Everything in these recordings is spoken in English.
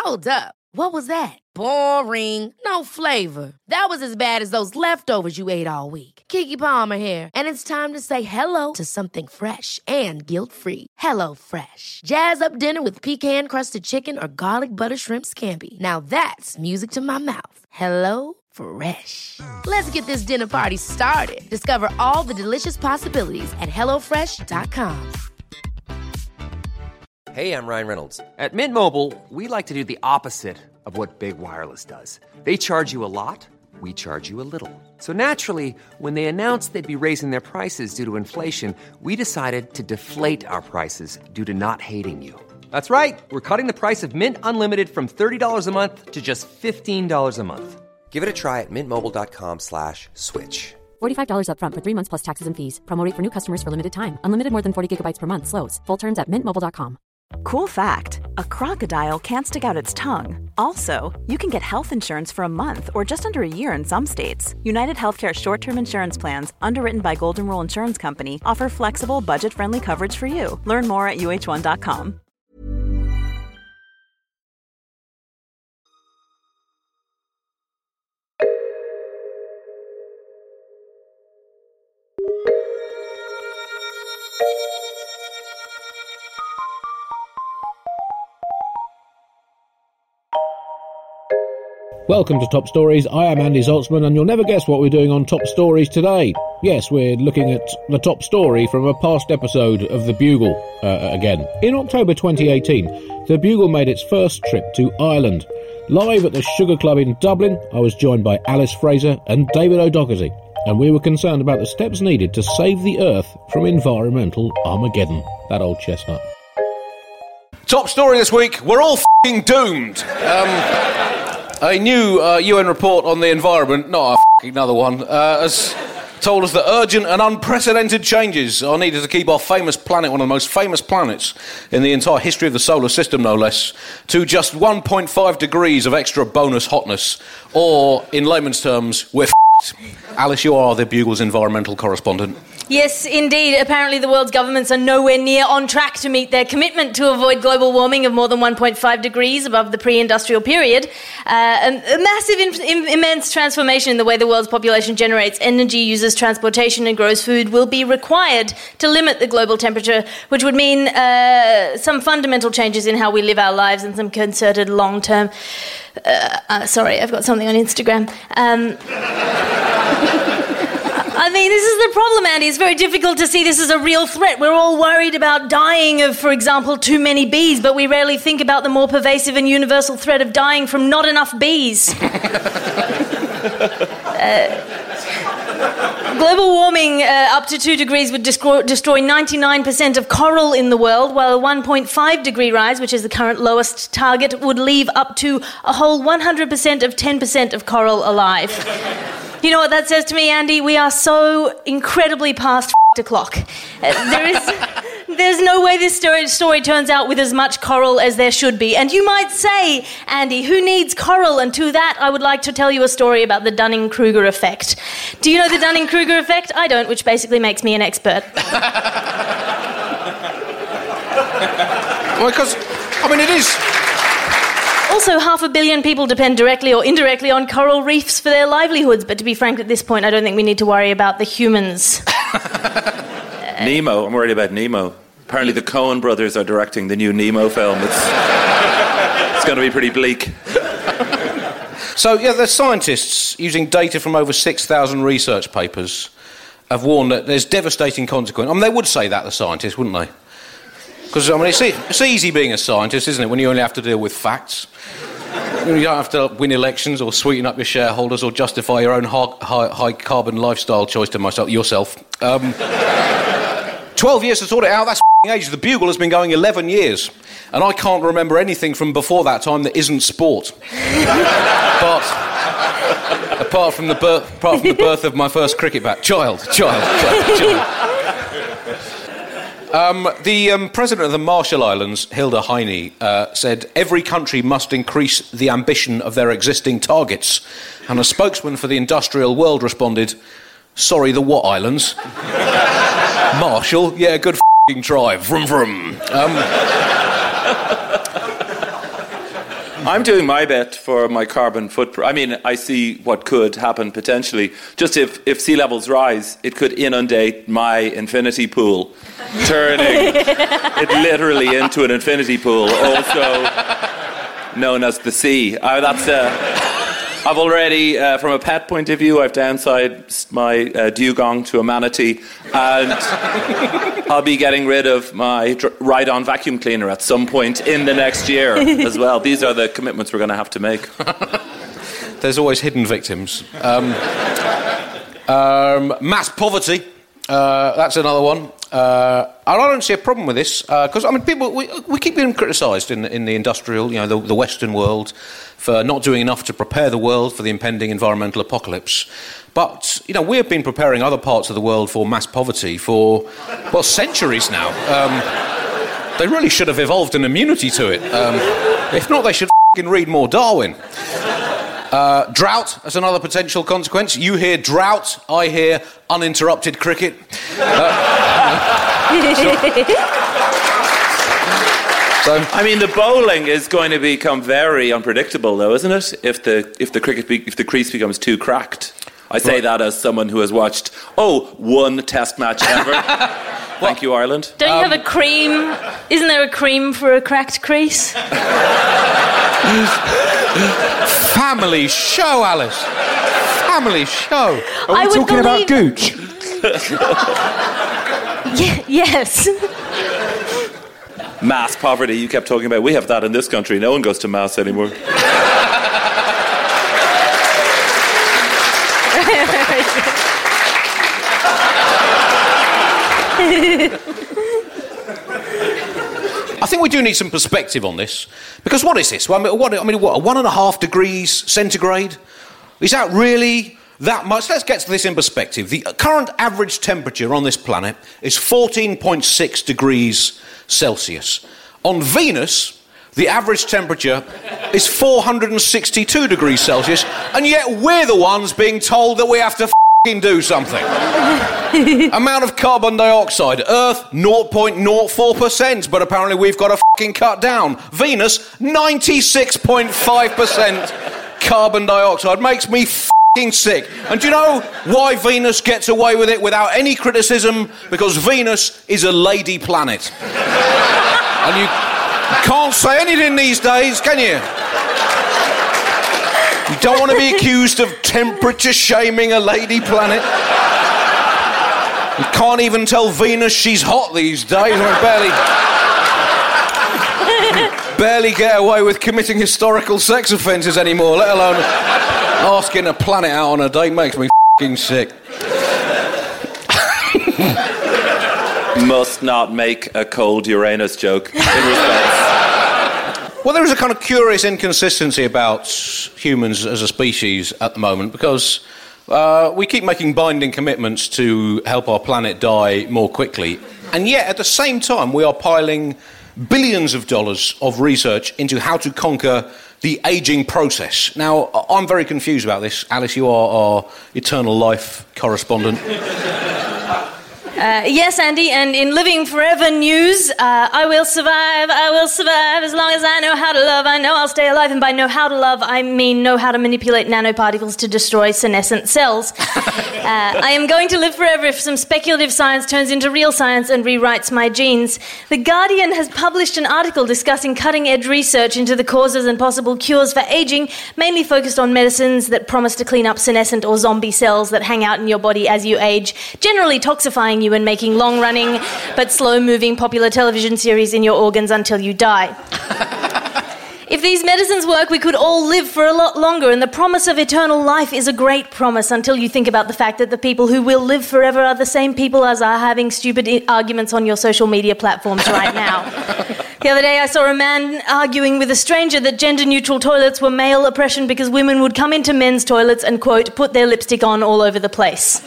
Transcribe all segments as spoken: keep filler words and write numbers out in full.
Hold up. What was that? Boring. No flavor. That was as bad as those leftovers you ate all week. Keke Palmer here, and it's time to say hello to something fresh and guilt-free. Hello Fresh. Jazz up dinner with pecan-crusted chicken or garlic butter shrimp scampi. Now that's music to my mouth. Hello Fresh. Let's get this dinner party started. Discover all the delicious possibilities at hello fresh dot com. Hey, I'm Ryan Reynolds. At Mint Mobile, we like to do the opposite of what Big Wireless does. They charge you a lot, we charge you a little. So naturally, when they announced they'd be raising their prices due to inflation, we decided to deflate our prices due to not hating you. That's right. We're cutting the price of Mint Unlimited from thirty dollars a month to just fifteen dollars a month. Give it a try at mintmobile.com slash switch. forty-five dollars up front for three months plus taxes and fees. Promo rate for new customers for limited time. Unlimited more than forty gigabytes per month. Slows full terms at mint mobile dot com. Cool fact, a crocodile can't stick out its tongue. Also, you can get health insurance for a month or just under a year in some states. United Healthcare short-term insurance plans, underwritten by Golden Rule Insurance Company, offer flexible, budget-friendly coverage for you. Learn more at U H one dot com. Welcome to Top Stories. I am Andy Zaltzman, and you'll never guess what we're doing on Top Stories today. Yes, we're looking at the top story from a past episode of The Bugle uh, again. In October twenty eighteen, The Bugle made its first trip to Ireland. Live at the Sugar Club in Dublin, I was joined by Alice Fraser and David O'Doherty, and we were concerned about the steps needed to save the Earth from environmental Armageddon. That old chestnut. Top story this week, we're all f***ing doomed. Um... A new uh, U N report on the environment, not a f***ing another one, uh, has told us that urgent and unprecedented changes are needed to keep our famous planet, one of the most famous planets in the entire history of the solar system, no less, to just one point five degrees of extra bonus hotness, or, in layman's terms, we're f***ed. Alice, you are the Bugle's environmental correspondent. Yes, indeed. Apparently the world's governments are nowhere near on track to meet their commitment to avoid global warming of more than one point five degrees above the pre-industrial period. Uh, a, a massive, in, in, immense transformation in the way the world's population generates energy, uses transportation and grows food will be required to limit the global temperature, which would mean uh, some fundamental changes in how we live our lives and some concerted long-term... Uh, uh, sorry, I've got something on Instagram. Um... I mean, this is the problem, Andy. It's very difficult to see this as a real threat. We're all worried about dying of, for example, too many bees, but we rarely think about the more pervasive and universal threat of dying from not enough bees. uh, global warming uh, up to two degrees would destroy, destroy ninety-nine percent of coral in the world, while a one point five degree rise, which is the current lowest target, would leave up to a whole one hundred percent of ten percent of coral alive. You know what that says to me, Andy? We are so incredibly past f***ed o'clock. Uh, there is, there's no way this story, story turns out with as much coral as there should be. And you might say, Andy, who needs coral? And to that, I would like to tell you a story about the Dunning-Kruger effect. Do you know the Dunning-Kruger effect? I don't, which basically makes me an expert. Well, because, I mean, it is... Also, half a billion people depend directly or indirectly on coral reefs for their livelihoods. But to be frank, at this point, I don't think we need to worry about the humans. uh, Nemo. I'm worried about Nemo. Apparently the Coen brothers are directing the new Nemo film. It's, it's going to be pretty bleak. So, yeah, the scientists, using data from over six thousand research papers, have warned that there's devastating consequences. I mean, they would say that, the scientists, wouldn't they? Because, I mean, it's, it's easy being a scientist, isn't it, when you only have to deal with facts. You don't have to win elections or sweeten up your shareholders or justify your own high, high, high carbon lifestyle choice to myself, yourself. Um, Twelve years to sort it out, that's f***ing ages. The Bugle has been going eleven years, and I can't remember anything from before that time that isn't sport. But apart from the birth, apart from the birth of my first cricket bat, child, child, child, child. Um, the um, president of the Marshall Islands, Hilda Heine, uh, said every country must increase the ambition of their existing targets. And a spokesman for the industrial world responded, sorry, the what islands? Marshall? Yeah, good f***ing try. Vroom, vroom. Um, I'm doing my bit for my carbon footprint. I mean, I see what could happen potentially. Just if, if sea levels rise, it could inundate my infinity pool, turning it literally into an infinity pool, also known as the sea. Uh, that's uh, I've already, uh, from a pet point of view, I've downsized my uh, dugong to a manatee, and I'll be getting rid of my dr- ride-on vacuum cleaner at some point in the next year as well. These are the commitments we're going to have to make. There's always hidden victims. Um, um, mass poverty, uh, that's another one. Uh, and I don't see a problem with this, because, uh, I mean, people, we, we keep being criticised in, in the industrial, you know, the, the Western world, for not doing enough to prepare the world for the impending environmental apocalypse. But, you know, we have been preparing other parts of the world for mass poverty for, well, centuries now. Um, they really should have evolved an immunity to it. Um, if not, they should f***ing read more Darwin. Uh, drought as another potential consequence. You hear drought, I hear uninterrupted cricket. Uh, so, I mean, the bowling is going to become very unpredictable, though, isn't it? If the if the cricket be, if the crease becomes too cracked. I say right. that as someone who has watched oh one Test match ever. Thank you, Ireland. Don't you um, have a cream? Isn't there a cream for a cracked crease? Family show, Alice. Family show. Are we I would talking about believe- gooch? Ye- yes. Mass poverty, you kept talking about. We have that in this country. No one goes to mass anymore. I think we do need some perspective on this, because what is this? Well, I mean, what, I mean, what, one and a half degrees centigrade? Is that really that much? Let's get to this in perspective. The current average temperature on this planet is fourteen point six degrees Celsius. On Venus, the average temperature is four hundred sixty-two degrees Celsius, and yet we're the ones being told that we have to f***ing do something. Amount of carbon dioxide, Earth zero point zero four percent, but apparently we've got to f***ing cut down. Venus, ninety-six point five percent carbon dioxide. Makes me f***ing sick. And do you know why Venus gets away with it without any criticism? Because Venus is a lady planet. And you can't say anything these days, can you? You don't want to be accused of temperature shaming a lady planet. You can't even tell Venus she's hot these days. I barely, barely get away with committing historical sex offences anymore, let alone asking a planet out on a date. Makes me f***ing sick. Must not make a cold Uranus joke, in respect. Well, there is a kind of curious inconsistency about humans as a species at the moment, because uh, we keep making binding commitments to help our planet die more quickly, and yet at the same time we are piling billions of dollars of research into how to conquer the ageing process. Now, I'm very confused about this. Alice, you are our eternal life correspondent. Uh, yes, Andy, and in Living Forever news, uh, I will survive, I will survive, as long as I know how to love, I know I'll stay alive, and by know how to love, I mean know how to manipulate nanoparticles to destroy senescent cells. uh, I am going to live forever if some speculative science turns into real science and rewrites my genes. The Guardian has published an article discussing cutting-edge research into the causes and possible cures for aging, mainly focused on medicines that promise to clean up senescent or zombie cells that hang out in your body as you age, generally toxifying you and making long-running but slow-moving popular television series in your organs until you die. If these medicines work, we could all live for a lot longer, and the promise of eternal life is a great promise until you think about the fact that the people who will live forever are the same people as are having stupid I- arguments on your social media platforms right now. The other day I saw a man arguing with a stranger that gender-neutral toilets were male oppression because women would come into men's toilets and, quote, put their lipstick on all over the place.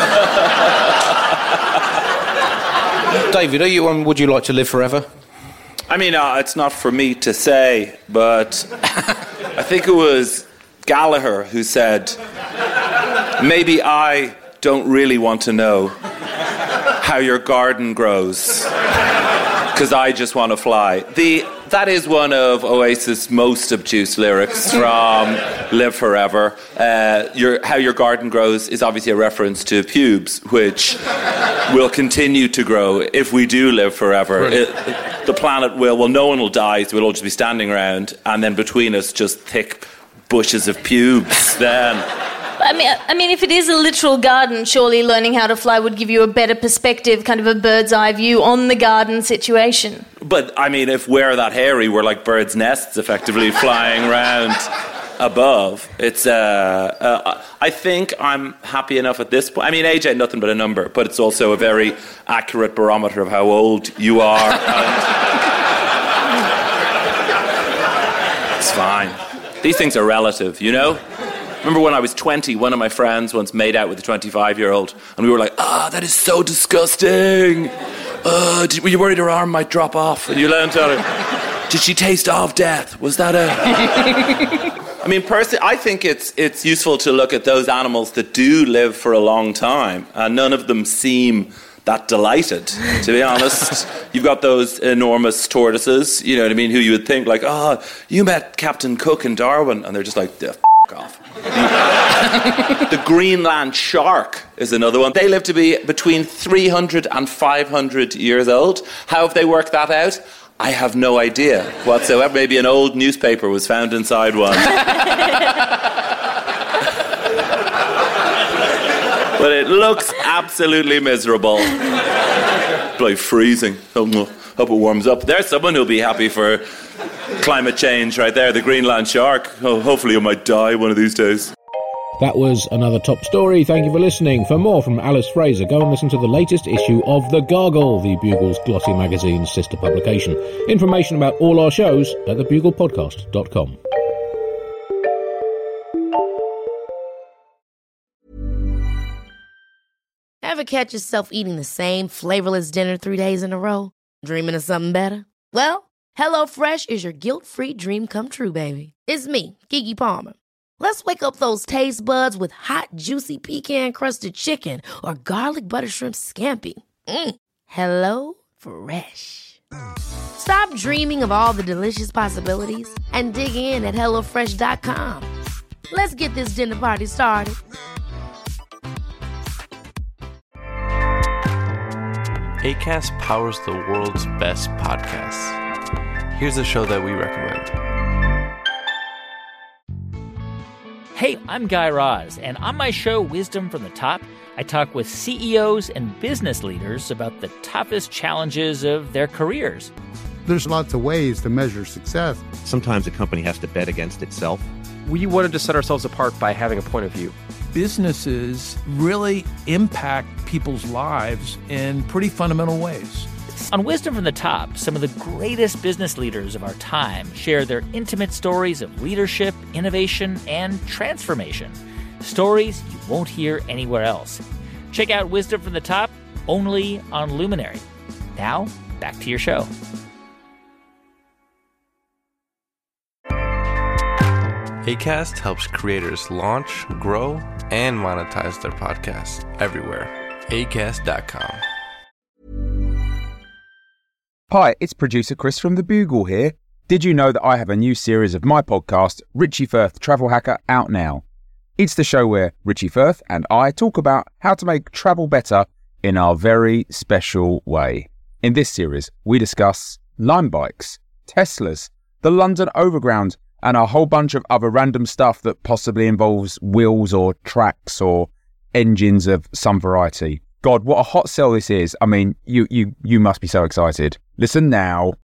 David, are you, um, would you like to live forever? I mean, uh, it's not for me to say, but I think it was Gallagher who said, maybe I don't really want to know how your garden grows, because I just want to fly. The that is one of Oasis' most obtuse lyrics from Live Forever. Uh, your, how your garden grows is obviously a reference to pubes, which will continue to grow if we do live forever. It, the planet will, well, no one will die, so we'll all just be standing around, and then between us, just thick bushes of pubes. Then... I mean, I mean, if it is a literal garden, surely learning how to fly would give you a better perspective, kind of a bird's eye view on the garden situation. But, I mean, if we're that hairy, we're like birds' nests, effectively, flying around above. It's, uh, uh, I think I'm happy enough at this point. I mean, age ain't nothing but a number, but it's also a very accurate barometer of how old you are. It's fine. These things are relative, you know? Remember when I was twenty, one of my friends once made out with a twenty-five-year-old, and we were like, ah, oh, that is so disgusting. Uh, did, were you worried her arm might drop off? And you learned to her, did she taste of death? Was that a... I mean, personally, I think it's it's useful to look at those animals that do live for a long time, and none of them seem that delighted, to be honest. You've got those enormous tortoises, you know what I mean, who you would think, like, oh, you met Captain Cook in Darwin, and they're just like, the f*** off. The Greenland shark is another one. They live to be between three hundred and five hundred years old. How have they worked that out? I have no idea whatsoever. Maybe an old newspaper was found inside one. But it looks absolutely miserable. Like freezing. Hope it warms up. There's someone who'll be happy for climate change right there, the Greenland shark. Oh, hopefully it might die one of these days. That was another top story. Thank you for listening. For more from Alice Fraser, go and listen to the latest issue of The Gargle, the Bugle's glossy magazine's sister publication. Information about all our shows at the bugle podcast dot com. Ever catch yourself eating the same flavorless dinner three days in a row? Dreaming of something better? Well, HelloFresh is your guilt-free dream come true, baby. It's me, Keke Palmer. Let's wake up those taste buds with hot, juicy pecan-crusted chicken or garlic butter shrimp scampi. Mm. Hello Fresh. Stop dreaming of all the delicious possibilities and dig in at hello fresh dot com. Let's get this dinner party started. Acast powers the world's best podcasts. Here's a show that we recommend. Hey, I'm Guy Raz, and on my show, Wisdom from the Top, I talk with C E Os and business leaders about the toughest challenges of their careers. There's lots of ways to measure success. Sometimes a company has to bet against itself. We wanted to set ourselves apart by having a point of view. Businesses really impact people's lives in pretty fundamental ways. On Wisdom from the Top, some of the greatest business leaders of our time share their intimate stories of leadership, innovation, and transformation. Stories you won't hear anywhere else. Check out Wisdom from the Top, only on Luminary. Now, back to your show. Acast helps creators launch, grow, and monetize their podcasts everywhere. acast dot com. Hi, it's producer Chris from The Bugle here. Did you know that I have a new series of my podcast, Richie Firth Travel Hacker, out now? It's the show where Richie Firth and I talk about how to make travel better in our very special way. In this series, we discuss Lime bikes, Teslas, the London Overground, and a whole bunch of other random stuff that possibly involves wheels or tracks or engines of some variety. God, what a hot sell this is. I mean, you you you must be so excited. Listen now.